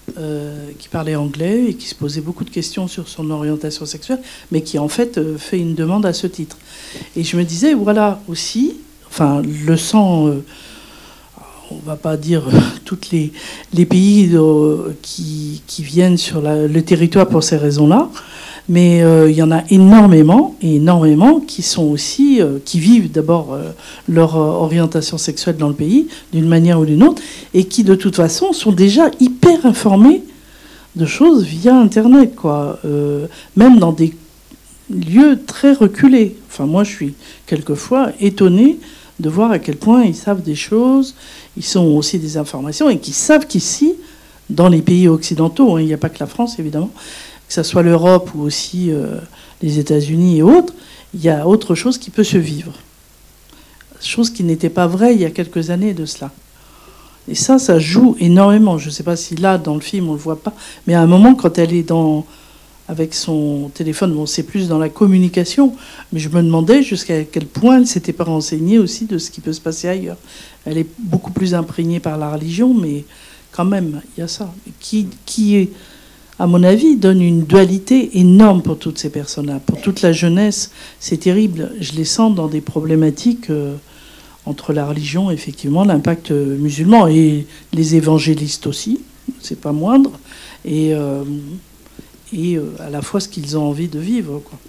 euh, qui parlait anglais et qui se posait beaucoup de questions sur son orientation sexuelle, mais qui en fait euh, fait une demande à ce titre. Et je me disais, voilà aussi, enfin, le sang, euh, on ne va pas dire euh, tous les, les pays euh, qui, qui viennent sur la, le territoire pour ces raisons-là, mais euh, il y en a énormément, et énormément qui sont aussi, euh, qui vivent d'abord euh, leur euh, orientation sexuelle dans le pays, d'une manière ou d'une autre, et qui de toute façon sont déjà hyper informés de choses via Internet, quoi. Euh, même dans des lieux très reculés. Enfin, moi, je suis quelquefois étonnée de voir à quel point ils savent des choses, ils ont aussi des informations, et qu'ils savent qu'ici, dans les pays occidentaux, hein, il n'y a pas que la France, évidemment, que ce soit l'Europe ou aussi euh, les États-Unis et autres, il y a autre chose qui peut se vivre. Chose qui n'était pas vraie il y a quelques années de cela. Et ça, ça joue énormément. Je ne sais pas si là, dans le film, on ne le voit pas, mais à un moment, quand elle est dans, avec son téléphone, bon, c'est plus dans la communication, mais je me demandais jusqu'à quel point elle ne s'était pas renseignée aussi de ce qui peut se passer ailleurs. Elle est beaucoup plus imprégnée par la religion, mais quand même, il y a ça. Qui, qui est... à mon avis, donne une dualité énorme pour toutes ces personnes-là. Pour toute la jeunesse, c'est terrible. Je les sens dans des problématiques euh, entre la religion, effectivement, l'impact musulman, et les évangélistes aussi, c'est pas moindre, et, euh, et euh, à la fois ce qu'ils ont envie de vivre, quoi.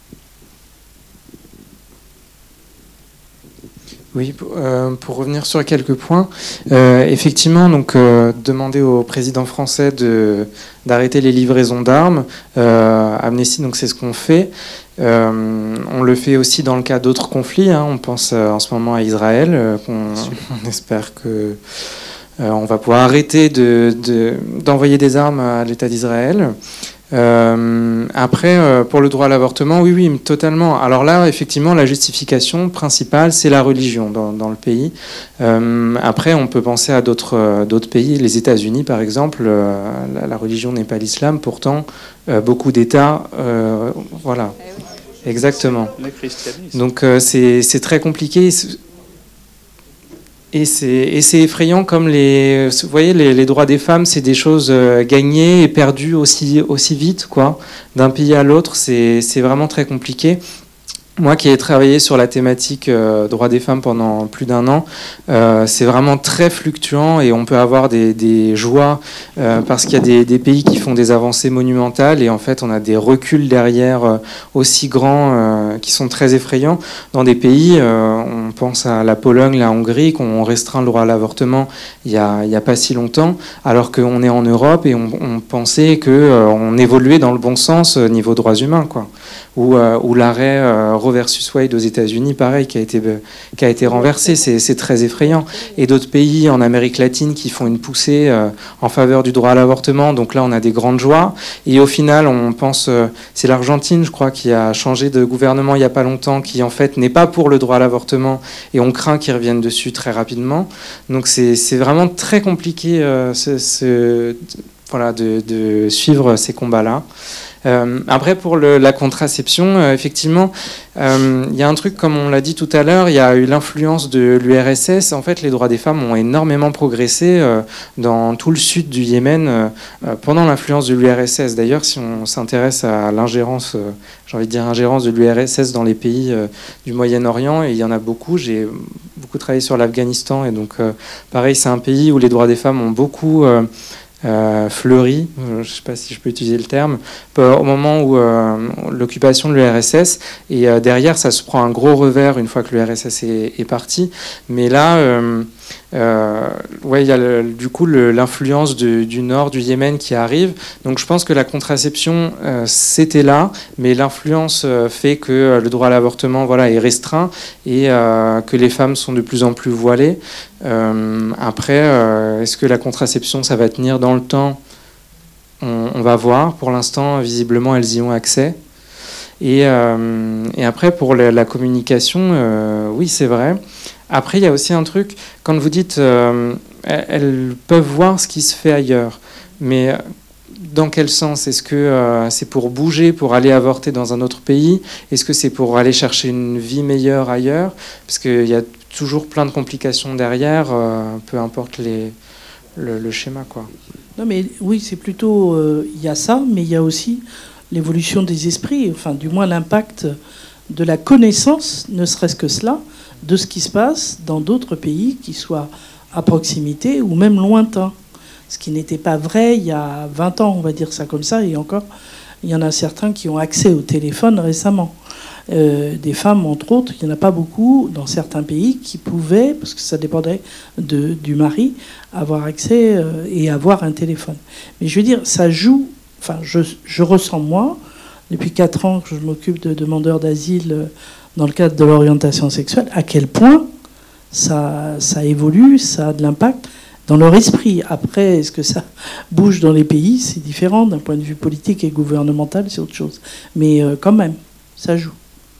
Oui, pour, euh, pour revenir sur quelques points, euh, effectivement, donc euh, demander au président français de d'arrêter les livraisons d'armes, euh, Amnesty, donc c'est ce qu'on fait. Euh, on le fait aussi dans le cas d'autres conflits. Hein, on pense euh, en ce moment à Israël, euh, qu'on on espère que euh, on va pouvoir arrêter de, de d'envoyer des armes à l'État d'Israël. Euh, après, euh, pour le droit à l'avortement, oui, oui, totalement. Alors là, effectivement, la justification principale, c'est la religion dans, dans le pays. Euh, après, on peut penser à d'autres, euh, d'autres pays. Les États-Unis, par exemple, euh, la, la religion n'est pas l'islam. Pourtant, euh, beaucoup d'États, euh, voilà, exactement. Donc, euh, c'est, c'est très compliqué. Et c'est, et c'est effrayant comme les, vous voyez, les, les droits des femmes, c'est des choses gagnées et perdues aussi, aussi vite, quoi. D'un pays à l'autre, c'est, c'est vraiment très compliqué. Moi qui ai travaillé sur la thématique euh, droits des femmes pendant plus d'un an, euh, c'est vraiment très fluctuant et on peut avoir des, des joies euh, parce qu'il y a des, des pays qui font des avancées monumentales et en fait on a des reculs derrière euh, aussi grands euh, qui sont très effrayants. Dans des pays, euh, on pense à la Pologne, la Hongrie, qu'on restreint le droit à l'avortement il y a, il y a pas si longtemps, alors qu'on est en Europe et on, on pensait qu'on euh, évoluait dans le bon sens euh, niveau droits humains, quoi. Ou, euh, ou l'arrêt euh, Roe versus Wade aux États-Unis, pareil, qui a été, euh, qui a été renversé. C'est, c'est très effrayant. Et d'autres pays en Amérique latine qui font une poussée euh, en faveur du droit à l'avortement. Donc là, on a des grandes joies. Et au final, on pense, euh, c'est l'Argentine, je crois, qui a changé de gouvernement il n'y a pas longtemps, qui en fait n'est pas pour le droit à l'avortement. Et on craint qu'ils reviennent dessus très rapidement. Donc c'est, c'est vraiment très compliqué euh, ce, ce, voilà, de, de suivre ces combats-là. Euh, après, pour le, la contraception, euh, effectivement, euh, il y a un truc, comme on l'a dit tout à l'heure, il y a eu l'influence de l'U R S S. En fait, les droits des femmes ont énormément progressé euh, dans tout le sud du Yémen euh, pendant l'influence de l'U R S S. D'ailleurs, si on s'intéresse à l'ingérence, euh, j'ai envie de dire ingérence de l'U R S S dans les pays euh, du Moyen-Orient, et il y en a beaucoup. J'ai beaucoup travaillé sur l'Afghanistan, et donc, euh, pareil, c'est un pays où les droits des femmes ont beaucoup... Euh, Euh, fleuri, je ne sais pas si je peux utiliser le terme, au moment où euh, l'occupation de l'U R S S, et euh, derrière ça se prend un gros revers une fois que l'U R S S est, est parti. Mais là, euh, euh, ouais, il y a le, du coup le, l'influence du, du nord du Yémen qui arrive. Donc je pense que la contraception euh, c'était là, mais l'influence euh, fait que euh, le droit à l'avortement, voilà, est restreint et euh, que les femmes sont de plus en plus voilées. Euh, après, euh, est-ce que la contraception, ça va tenir dans le temps ? on, on va voir. Pour l'instant, visiblement, elles y ont accès. Et, euh, et après, pour la, la communication, euh, oui, c'est vrai. Après, il y a aussi un truc, quand vous dites euh, elles peuvent voir ce qui se fait ailleurs, mais dans quel sens ? Est-ce que euh, c'est pour bouger, pour aller avorter dans un autre pays ? Est-ce que c'est pour aller chercher une vie meilleure ailleurs ? Parce qu'il y a toujours plein de complications derrière, euh, peu importe les, le, le schéma, quoi. Non, mais oui, c'est plutôt... euh, Il y a ça, mais il y a aussi l'évolution des esprits, enfin, du moins l'impact de la connaissance, ne serait-ce que cela, de ce qui se passe dans d'autres pays, qui soient à proximité ou même lointains. Ce qui n'était pas vrai il y a vingt ans, on va dire ça comme ça, et encore, il y en a certains qui ont accès au téléphone récemment. Euh, des femmes, entre autres, il n'y en a pas beaucoup dans certains pays qui pouvaient, parce que ça dépendait de, du mari, avoir accès euh, et avoir un téléphone. Mais je veux dire, ça joue, enfin, je, je ressens moi, depuis quatre ans que je m'occupe de demandeurs d'asile euh, dans le cadre de l'orientation sexuelle, à quel point ça, ça évolue, ça a de l'impact dans leur esprit. Après, est-ce que ça bouge dans les pays? C'est différent, d'un point de vue politique et gouvernemental, c'est autre chose. Mais euh, quand même, ça joue.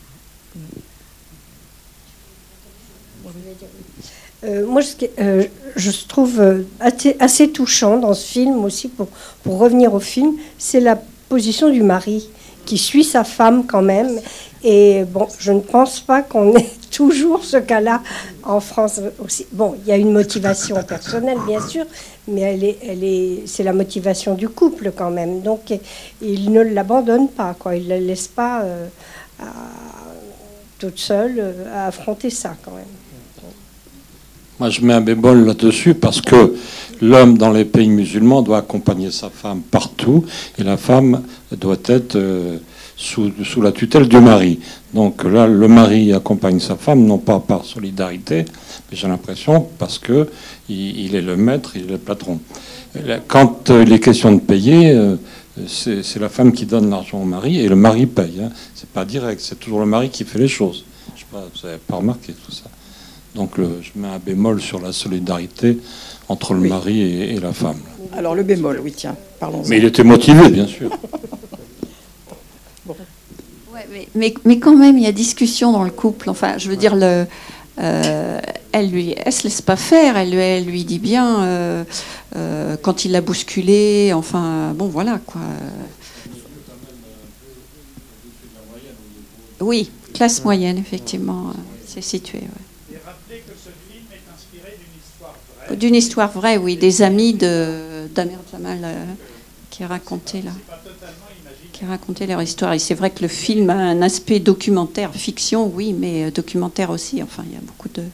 Euh, moi, je, euh, je trouve euh, assez, assez touchant dans ce film aussi, pour, pour revenir au film, c'est la position du mari qui suit sa femme quand même. Et bon, je ne pense pas qu'on ait toujours ce cas-là en France aussi. Bon, il y a une motivation personnelle, bien sûr, mais elle est, elle est, c'est la motivation du couple quand même. Donc, il ne l'abandonne pas, quoi. Il ne la laisse pas euh, à, toute seule euh, à affronter ça quand même. Moi, je mets un bémol là-dessus parce que l'homme dans les pays musulmans doit accompagner sa femme partout et la femme doit être euh, sous, sous la tutelle du mari. Donc là, le mari accompagne sa femme, non pas par solidarité, mais j'ai l'impression parce que il, il est le maître, il est le patron. Quand euh, il est question de payer, euh, c'est, c'est la femme qui donne l'argent au mari et le mari paye. Hein. C'est pas direct, c'est toujours le mari qui fait les choses. Je sais pas, vous n'avez pas remarqué tout ça. Donc le, je mets un bémol sur la solidarité entre le oui. mari et, et la femme. Alors le bémol, oui, tiens, parlons-en. Mais il était motivé, bien sûr. Bon. Ouais, mais, mais, mais quand même, il y a discussion dans le couple. Enfin, je veux ouais. dire, le, euh, elle lui, elle se laisse pas faire. Elle, elle lui dit bien euh, euh, quand il l'a bousculée. Enfin, bon, voilà quoi. Oui, classe moyenne, effectivement, c'est situé. Ouais. D'une histoire vraie, oui, des amis de d'Amer Jamal euh, qui racontaient là, qui racontaient leur histoire. Et c'est vrai que le film a un aspect documentaire, fiction, oui, mais documentaire aussi. Enfin, il y a beaucoup de.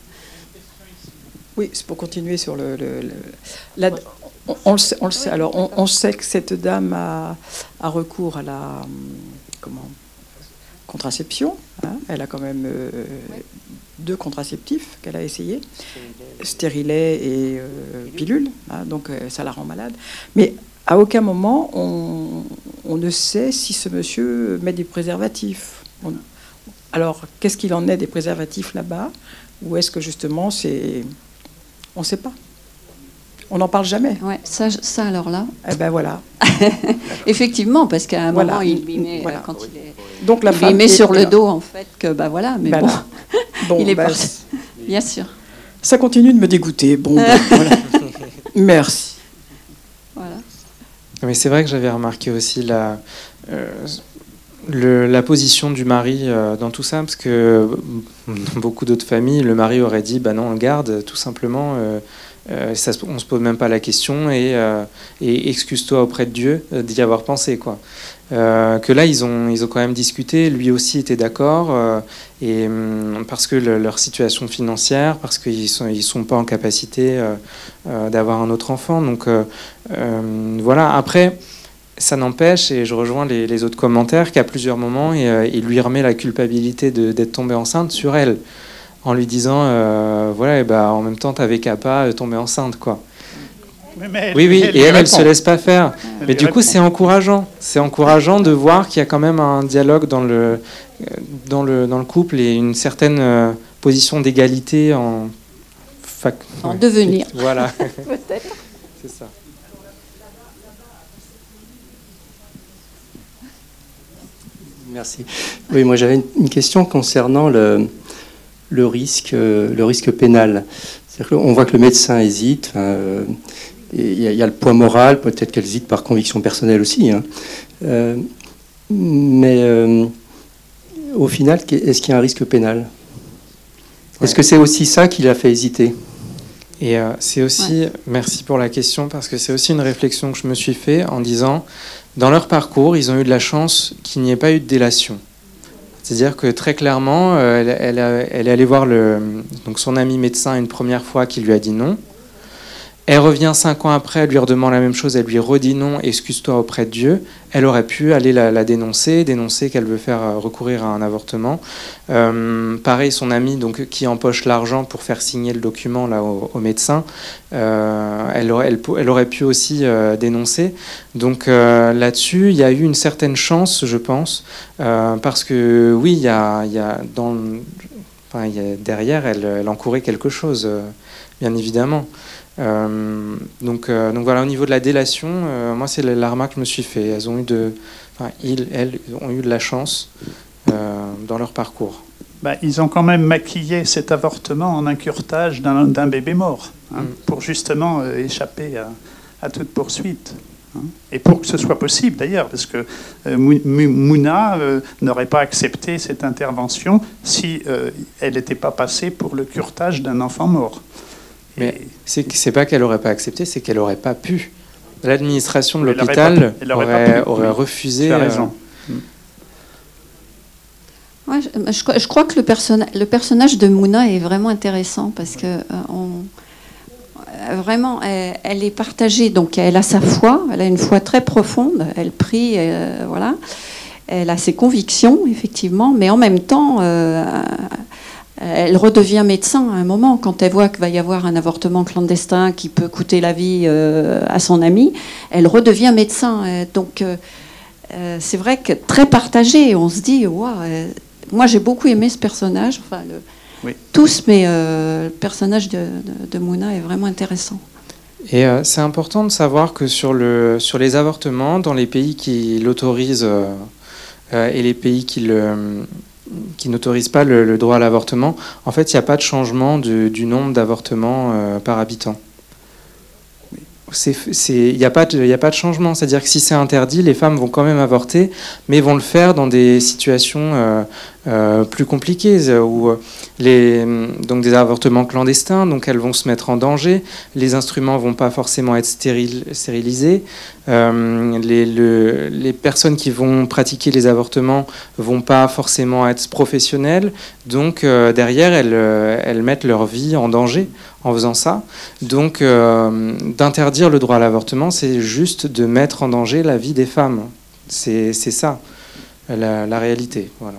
Oui, c'est pour continuer sur le. le, le la, on, on, le sait, on le sait. Alors, on, on sait que cette dame a, a recours à la comment contraception. Hein, elle a quand même euh, ouais. deux contraceptifs qu'elle a essayé, stérilet et euh, pilule, hein, donc euh, ça la rend malade. Mais à aucun moment on, on ne sait si ce monsieur met des préservatifs. On, alors qu'est-ce qu'il en est des préservatifs là-bas? Ou est-ce que justement c'est... On ne sait pas. On n'en parle jamais. Ouais, ça, ça alors là. Eh ben voilà. Effectivement, parce qu'à un voilà. moment il lui met, voilà. quand il est, donc la il lui met sur le dos en fait que bah voilà, mais ben bon, bon, il est ben, parti. Bien sûr. Ça continue de me dégoûter. Bon, ben, voilà. Merci. Voilà. Mais c'est vrai que j'avais remarqué aussi la. Euh, Le, la position du mari euh, dans tout ça, parce que dans beaucoup d'autres familles, le mari aurait dit bah non, on le garde, tout simplement, euh, euh, ça, on ne se pose même pas la question, et, euh, et excuse-toi auprès de Dieu euh, d'y avoir pensé, quoi. Euh, que là, ils ont, ils ont quand même discuté, lui aussi était d'accord, euh, et, hum, parce que le, leur situation financière, parce qu'ils ne sont, ils sont pas en capacité euh, euh, d'avoir un autre enfant, donc euh, euh, voilà, après... Ça n'empêche, et je rejoins les, les autres commentaires, qu'à plusieurs moments, il, euh, il lui remet la culpabilité de, d'être tombée enceinte sur elle, en lui disant, euh, voilà, et bah, en même temps, t'avais qu'à pas tomber enceinte, quoi. Mais mais elle, oui, oui, elle, et elle, elle répond. se laisse pas faire. Elle mais du répond. coup, c'est encourageant. C'est encourageant de voir qu'il y a quand même un dialogue dans le, dans le, dans le couple et une certaine euh, position d'égalité en... Fac... En ouais. devenir. Voilà. Peut-être. C'est ça. Merci. Oui, moi j'avais une question concernant le, le, risque, le risque pénal. C'est-à-dire qu'on voit que le médecin hésite. Euh, il y, y a le poids moral, peut-être qu'elle hésite par conviction personnelle aussi. Hein. Euh, mais euh, au final, est-ce qu'il y a un risque pénal ? Est-ce que c'est aussi ça qui l'a fait hésiter ? Et euh, c'est aussi, ouais. Merci pour la question, parce que c'est aussi une réflexion que je me suis fait en disant, dans leur parcours, ils ont eu de la chance qu'il n'y ait pas eu de délation. C'est-à-dire que très clairement, euh, elle, elle, elle est allée voir le, donc son ami médecin une première fois qui lui a dit non. Elle revient cinq ans après, elle lui redemande la même chose, elle lui redit non, excuse-toi auprès de Dieu. Elle aurait pu aller la, la dénoncer, dénoncer qu'elle veut faire recourir à un avortement. Euh, pareil, son ami donc, qui empoche l'argent pour faire signer le document là, au, au médecin, euh, elle, aurait, elle, elle aurait pu aussi euh, dénoncer. Donc euh, là-dessus, il y a eu une certaine chance, je pense, euh, parce que oui, il y a, il y a dans, enfin, il y a, derrière, elle, elle encourait quelque chose, euh, bien évidemment. Euh, donc, euh, donc voilà, au niveau de la délation, euh, moi c'est la remarque que je me suis fait. Elles ont eu de, enfin, ils, elles ont eu de la chance euh, dans leur parcours. Bah, ils ont quand même maquillé cet avortement en incuretage d'un, d'un bébé mort, hein, mm. pour justement euh, échapper à, à toute poursuite. Hein, et pour que ce soit possible d'ailleurs, parce que euh, Mouna euh, n'aurait pas accepté cette intervention si euh, elle n'était pas passée pour le curetage d'un enfant mort. Mais c'est, c'est pas qu'elle n'aurait pas accepté, c'est qu'elle n'aurait pas pu. L'administration de l'hôpital aurait, aurait, aurait oui. refusé. Tu as raison. Euh... Ouais, je, je, je crois que le, personna, le personnage de Mouna est vraiment intéressant parce que euh, on, vraiment, elle, elle est partagée. Donc, elle a sa foi, elle a une foi très profonde. Elle prie, euh, voilà. Elle a ses convictions, effectivement, mais en même temps. Euh, Elle redevient médecin à un moment, quand elle voit qu'il va y avoir un avortement clandestin qui peut coûter la vie euh, à son ami, elle redevient médecin. Donc, euh, c'est vrai que très partagé. On se dit, waouh, euh, moi j'ai beaucoup aimé ce personnage, enfin, le, oui. tous, mais euh, le personnage de, de, de Mouna est vraiment intéressant. Et euh, c'est important de savoir que sur, le, sur les avortements, dans les pays qui l'autorisent euh, euh, et les pays qui le... qui n'autorisent pas le, le droit à l'avortement, en fait, il n'y a pas de changement de, du nombre d'avortements euh, par habitant. Il n'y a, a pas de changement. C'est-à-dire que si c'est interdit, les femmes vont quand même avorter, mais vont le faire dans des situations euh, euh, plus compliquées, où les, donc des avortements clandestins, donc elles vont se mettre en danger, les instruments ne vont pas forcément être stéril, stérilisés, euh, les, le, les personnes qui vont pratiquer les avortements ne vont pas forcément être professionnelles, donc euh, derrière, elles, elles mettent leur vie en danger en faisant ça. Donc, euh, d'interdire le droit à l'avortement, c'est juste de mettre en danger la vie des femmes. C'est, c'est ça, la, la réalité. Voilà.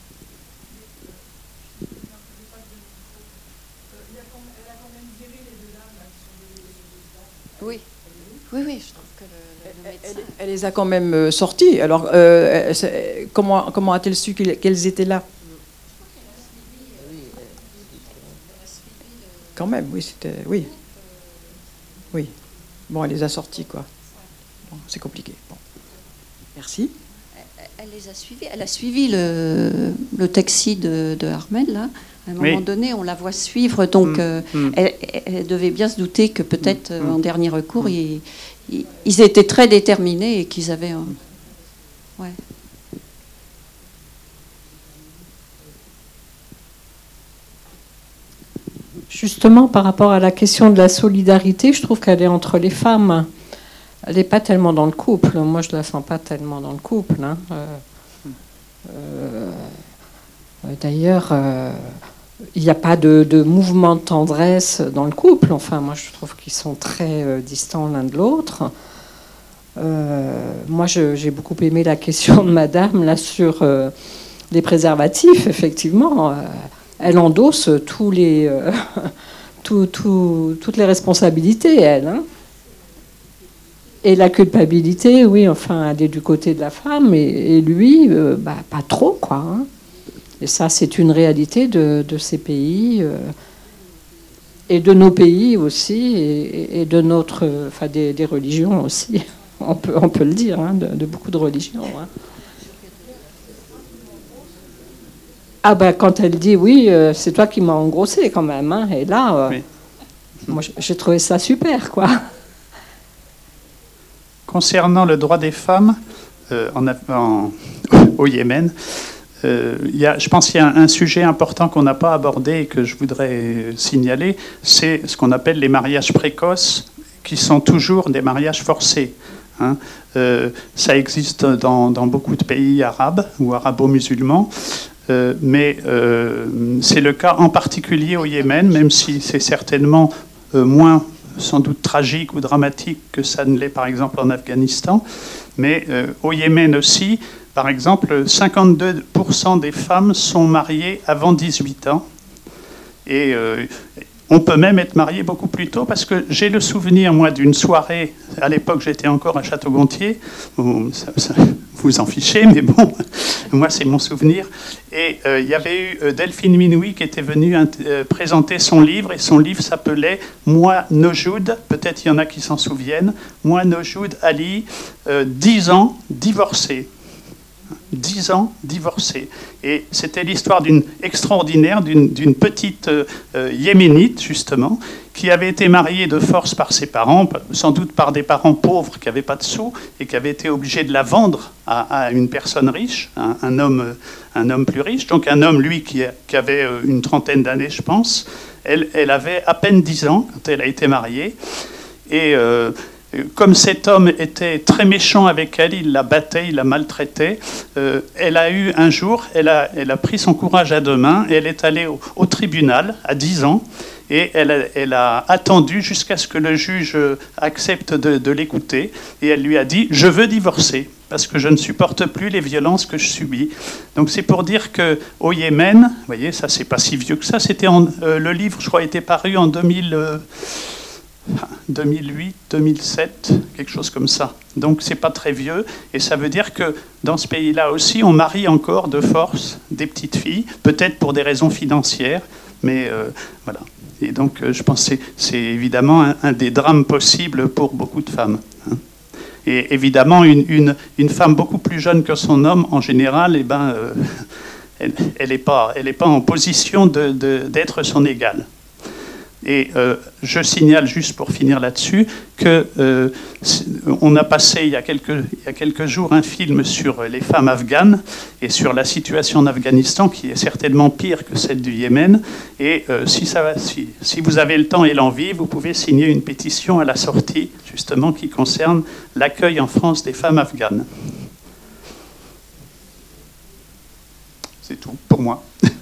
Oui, oui, oui, je trouve que le, le médecin... Elle, elle les a quand même sortis. Alors, euh, comment, comment a-t-elle su qu'elles étaient là ? Quand même, oui, c'était... Oui. Oui. Bon, elle les a sortis, quoi. Bon, c'est compliqué. Bon. Merci. Elle les a suivis. Elle a suivi le, le taxi de, de Ahmed, là. À un moment oui. donné, on la voit suivre. Donc, mmh. Euh, mmh. Elle, elle devait bien se douter que peut-être, mmh. en dernier recours, mmh. ils, ils, ils étaient très déterminés et qu'ils avaient... Un... Ouais. Justement, par rapport à la question de la solidarité, je trouve qu'elle est entre les femmes. Elle n'est pas tellement dans le couple. Moi, je ne la sens pas tellement dans le couple. Hein. Euh, euh, d'ailleurs, euh, il n'y a pas de, de mouvement de tendresse dans le couple. Enfin, moi, je trouve qu'ils sont très euh, distants l'un de l'autre. Euh, moi, je, j'ai beaucoup aimé la question de Madame là, sur euh, les préservatifs, effectivement. Euh, Elle endosse tous les, euh, tout, tout, toutes les responsabilités, elle. Hein. Et la culpabilité, oui, enfin, elle est du côté de la femme, et, et lui, euh, bah, pas trop, quoi. Hein. Et ça, c'est une réalité de, de ces pays, euh, et de nos pays aussi, et, et de notre, enfin, des, des religions aussi. On peut, on peut le dire, hein, de, de beaucoup de religions. Hein. Ah ben, quand elle dit oui, euh, c'est toi qui m'as engrossé quand même. Hein. Et là, euh, oui. moi, j'ai trouvé ça super, quoi. Concernant le droit des femmes euh, en, en, au Yémen, euh, il y a, je pense qu'il y a un sujet important qu'on n'a pas abordé et que je voudrais signaler, c'est ce qu'on appelle les mariages précoces, qui sont toujours des mariages forcés. Hein. Euh, ça existe dans, dans beaucoup de pays arabes ou arabo-musulmans. Euh, mais euh, c'est le cas en particulier au Yémen, même si c'est certainement euh, moins sans doute tragique ou dramatique que ça ne l'est par exemple en Afghanistan. Mais euh, au Yémen aussi, par exemple, cinquante-deux pour cent des femmes sont mariées avant dix-huit ans. Et euh, on peut même être marié beaucoup plus tôt, parce que j'ai le souvenir, moi, d'une soirée, à l'époque j'étais encore à Château-Gontier, où ça, ça, vous en fichez, mais bon, moi c'est mon souvenir. Et euh, il y avait eu euh, Delphine Minoui qui était venue euh, présenter son livre, et son livre s'appelait « Moi, Nojoud », peut-être il y en a qui s'en souviennent, « Moi, Nojoud Ali, euh, dix ans, divorcé ». Dix ans divorcée. Et c'était l'histoire d'une extraordinaire, d'une, d'une petite euh, yéménite, justement, qui avait été mariée de force par ses parents, sans doute par des parents pauvres qui n'avaient pas de sous, et qui avaient été obligés de la vendre à, à une personne riche, un, un, homme, un homme plus riche. Donc un homme, lui, qui, qui avait une trentaine d'années, je pense. Elle, elle avait à peine dix ans quand elle a été mariée. Et... Euh, Comme cet homme était très méchant avec elle, il la battait, il la maltraitait, euh, elle a eu un jour, elle a, elle a pris son courage à deux mains, et elle est allée au, au tribunal à dix ans, et elle a, elle a attendu jusqu'à ce que le juge accepte de, de l'écouter, et elle lui a dit « Je veux divorcer, parce que je ne supporte plus les violences que je subis ». Donc c'est pour dire qu'au Yémen, vous voyez, ça c'est pas si vieux que ça, c'était en, euh, le livre, je crois, était paru en deux mille... Euh, deux mille huit, deux mille sept, quelque chose comme ça. Donc c'est pas très vieux, et ça veut dire que dans ce pays-là aussi, on marie encore de force des petites filles, peut-être pour des raisons financières, mais euh, voilà. Et donc euh, je pense que c'est, c'est évidemment un, un des drames possibles pour beaucoup de femmes. Hein. Et évidemment, une, une, une femme beaucoup plus jeune que son homme, en général, eh ben, euh, elle n'est pas, elle est pas en position de, de, d'être son égale. Et euh, je signale, juste pour finir là-dessus, qu'on euh, a passé il y a, quelques, il y a quelques jours un film sur les femmes afghanes et sur la situation en Afghanistan, qui est certainement pire que celle du Yémen. Et euh, si, ça, si, si vous avez le temps et l'envie, vous pouvez signer une pétition à la sortie, justement, qui concerne l'accueil en France des femmes afghanes. C'est tout pour moi.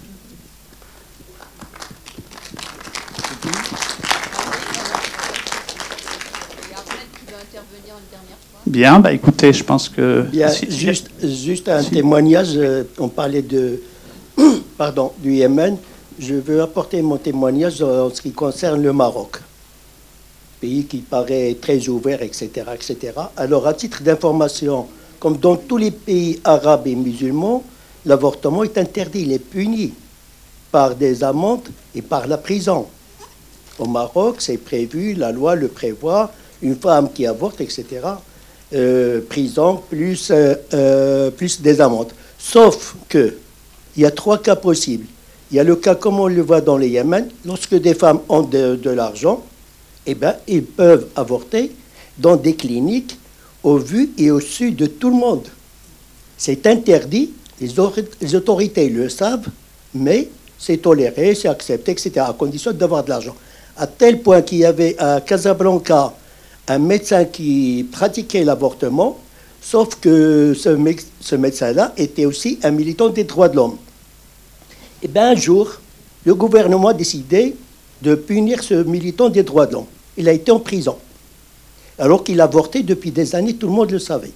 Bien, bah écoutez, je pense que... Bien, si, juste, juste un si. témoignage, on parlait de, pardon, du Yémen, je veux apporter mon témoignage en ce qui concerne le Maroc, pays qui paraît très ouvert, et cetera, et cetera. Alors, à titre d'information, comme dans tous les pays arabes et musulmans, l'avortement est interdit, il est puni par des amendes et par la prison. Au Maroc, c'est prévu, la loi le prévoit, une femme qui avorte, et cetera, euh, prison plus, euh, euh, plus des amendes. Sauf que il y a trois cas possibles. Il y a le cas, comme on le voit dans le Yémen, lorsque des femmes ont de, de l'argent, eh ben, ils peuvent avorter dans des cliniques au vu et au su de tout le monde. C'est interdit, les, les autorités le savent, mais c'est toléré, c'est accepté, et cetera, à condition d'avoir de l'argent. À tel point qu'il y avait à Casablanca un médecin qui pratiquait l'avortement, sauf que ce, mé- ce médecin-là était aussi un militant des droits de l'homme. Et bien un jour, le gouvernement a décidé de punir ce militant des droits de l'homme. Il a été en prison, alors qu'il avortait depuis des années, tout le monde le savait.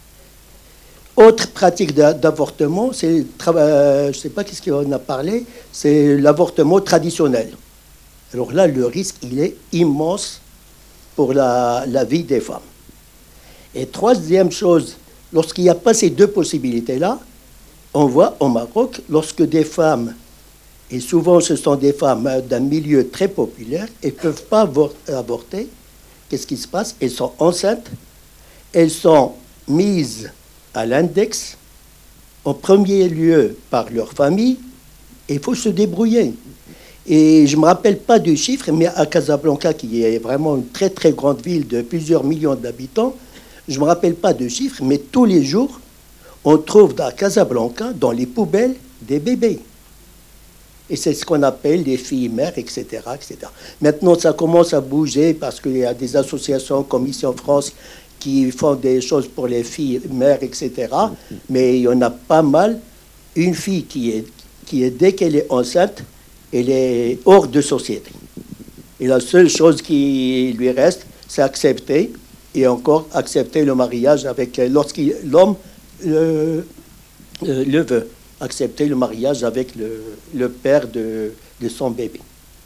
Autre pratique d'avortement, c'est, euh, je ne sais pas qu'est-ce qu'on a parlé, c'est l'avortement traditionnel. Alors là, le risque, il est immense pour la, la vie des femmes. Et troisième chose, lorsqu'il n'y a pas ces deux possibilités-là, on voit au Maroc, lorsque des femmes, et souvent ce sont des femmes d'un milieu très populaire, elles ne peuvent pas avorter, qu'est-ce qui se passe? Elles sont enceintes, elles sont mises à l'index, en premier lieu par leur famille, et il faut se débrouiller. Et je ne me rappelle pas du chiffre, mais à Casablanca, qui est vraiment une très très grande ville de plusieurs millions d'habitants, je ne me rappelle pas de chiffre, mais tous les jours, on trouve à Casablanca, dans les poubelles, des bébés. Et c'est ce qu'on appelle les filles mères, et cetera, et cetera. Maintenant, ça commence à bouger parce qu'il y a des associations comme ici en France qui font des choses pour les filles mères, et cetera. Mais il y en a pas mal. Une fille qui est, qui est dès qu'elle est enceinte, elle est hors de société. Et la seule chose qui lui reste, c'est accepter, et encore accepter le mariage avec, lorsque l'homme euh, euh, le veut, accepter le mariage avec le, le père de, de son bébé.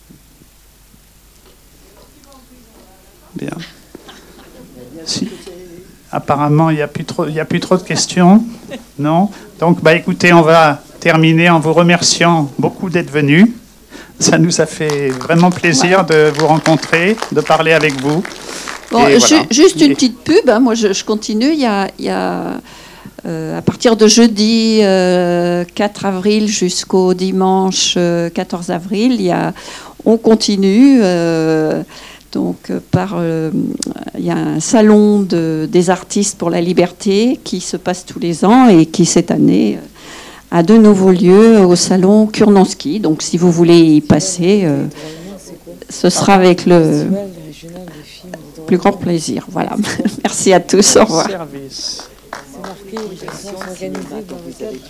Bien. Si. Apparemment, il n'y a plus trop, il y a plus trop de questions, non? Donc, bah, écoutez, on va terminer en vous remerciant beaucoup d'être venus. Ça nous a fait vraiment plaisir de vous rencontrer, de parler avec vous. Bon, Et ju- voilà. Juste une petite pub, hein, moi je, je continue. Il y a, il y a euh, à partir de jeudi euh, quatre avril jusqu'au dimanche euh, quatorze avril, il y a, on continue. Euh, donc, par, euh, il y a un salon de, des artistes pour la liberté qui se passe tous les ans et qui cette année a de nouveaux lieux au salon Kurnanski. Donc, si vous voulez y passer, euh, ce sera avec le plus grand plaisir. Voilà. Merci à tous. Au revoir. Service. C'est marqué, les gens s'organiser dans le cadre